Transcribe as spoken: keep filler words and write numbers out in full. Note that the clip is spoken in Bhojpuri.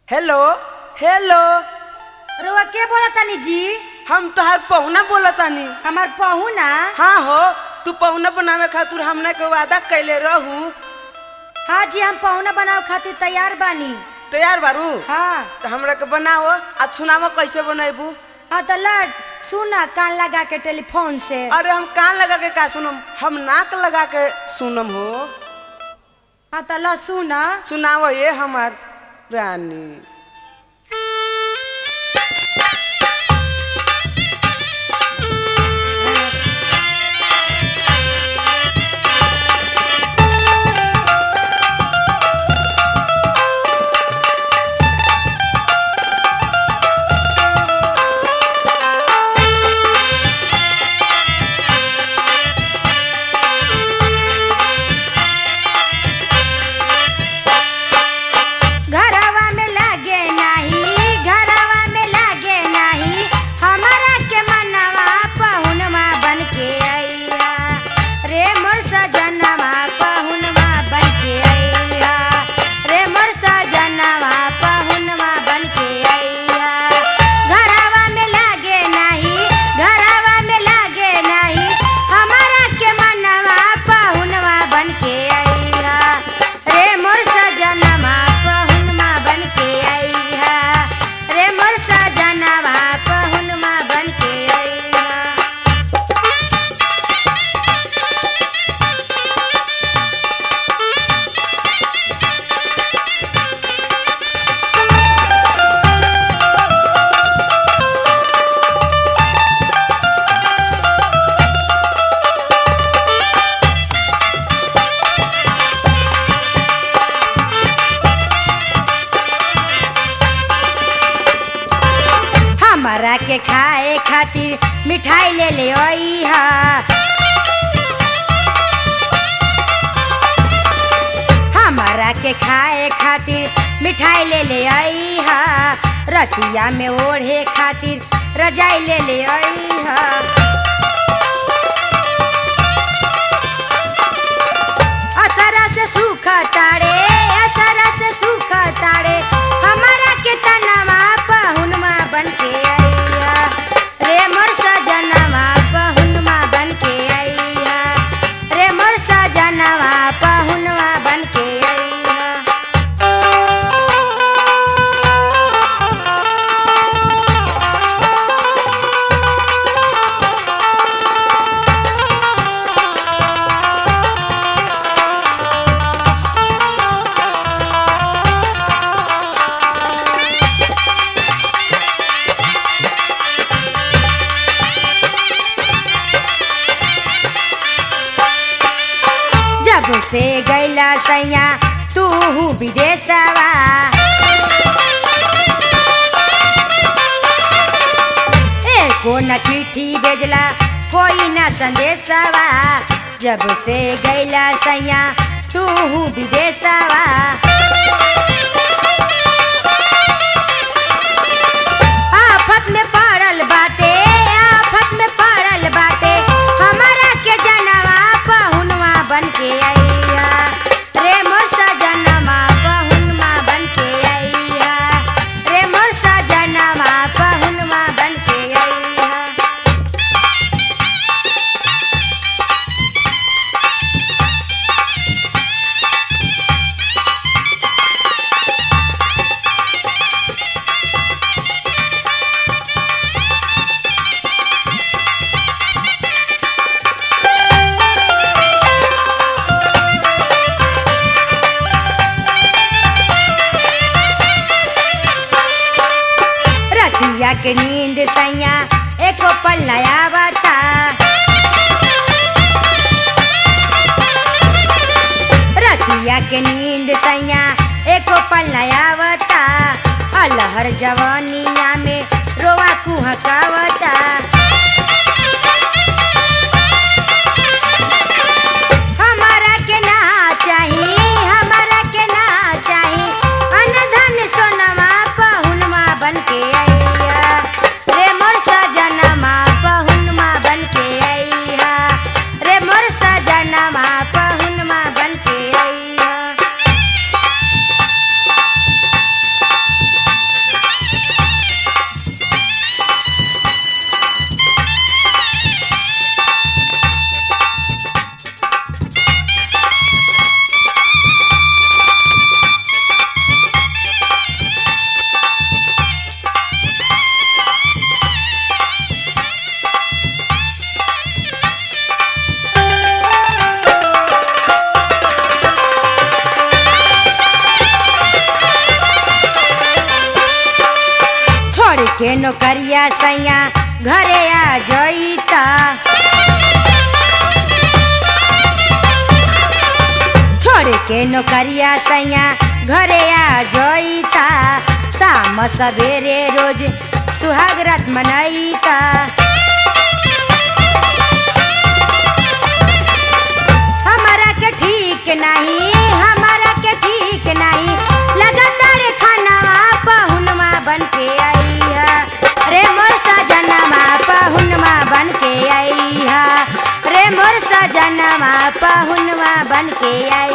Hello hello. रुआ के बोला तानी जी? हम तोहार पहुना बोला तानी। हमार पहुना? हाँ हो, तू पहुना बनावे खातिर हमने के वादा कैले रहू। हाँ जी, हम पहुना बनावे खातिर तैयार बानी। तैयार बारू? हाँ। तो हमरा के बनाओ आ सुनावो कैसे बनाइबू। हाँ तो लड़ सुना कान लगा के टेलीफोन से। अरे हम कान लगा के का सुनम, हम नाक लगा के सुनम हो। हाँ तो ल सुना। सुनावो ये हमार रानी। हमरा के खाए खातिर मिठाई ले ले आई हा। हमरा के खाए खातिर मिठाई ले ले आई हा। रतिया में ओढ़े खातिर रजाई ले ले आई हा। असरा से सूखा ताड़े, असरा से सूखा ताड़े, हमारा के तनवा पहुनमा बन के आइया। रे मोर सजनवा पहुनमा बन के आइया। रे मोर सजनवा पहुनमा बन के आइया। जब से गैला सैया तू विदेशवा, एको न चिट्ठी भेजला कोई न संदेशवा। जब से गैला सैया तू विदेशवा, आफत में पड़ल बाटे, आफत में पड़ल बाटे, हमारा के जनवा पहुनवा बन के आइया। रे मोर सजनवा पहुनवा बन के आइया। रे मोर सजनवा पहुनवा बन के आइया। रतिया के नींद सैया एको पल नया बता। रतिया के नींद सैया एको पल नया बता। अलहर जवानिया में रोवा कुहकावता। हमारा के ना चाही, हमारा के ना चाही, अनधन सोनमा पहुनमा बन के आइया। रे मोर सजनमा पहुनमा बन के आइया। रे मोर सजनमा पहुनमा बन के आइया। के नौकरिया सैया घरे आ जईता छोड़ के नौकरिया सैया घरे आ जईता शाम सवेरे रोज सुहाग रात मनईता हमारा के ठीक नहीं हमारा के ठीक नहीं लगातार खानावा पहुनवा बन के आई है रे मोर सजनवा पहुनवा बन के आई है रे मोर सजनवा पहुनवा बन के आई